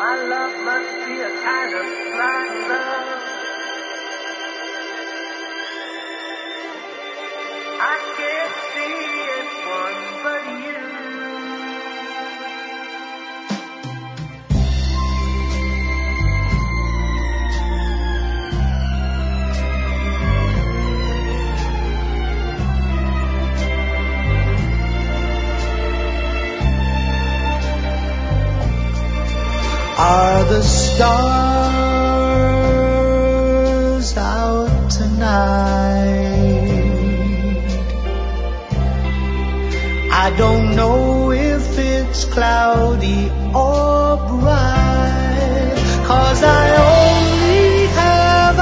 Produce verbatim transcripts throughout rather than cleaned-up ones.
My love must be a kind of blind love. I can't see anyone but you. Are the stars out tonight? I don't know if it's cloudy or bright, 'cause I only have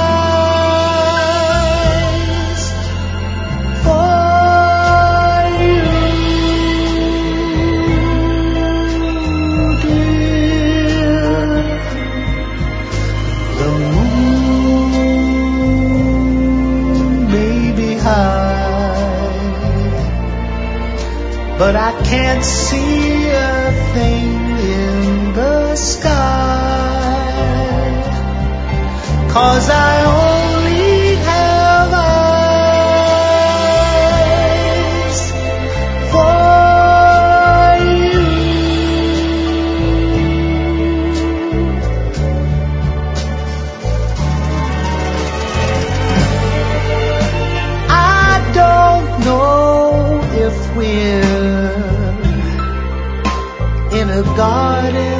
eyes for you, dear. The moon may be high, but I can't see a thing in the sky, 'cause I only have eyes for you. I don't know if we're in a garden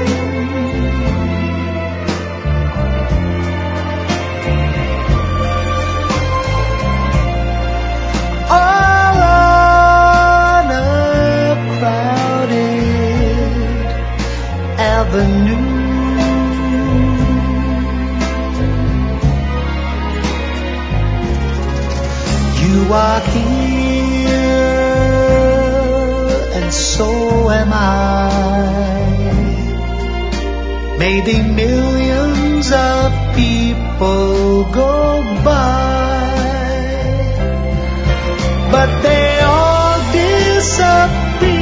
or on a crowded avenue. You are here, and so am I. Maybe millions of people go by, but they all disappear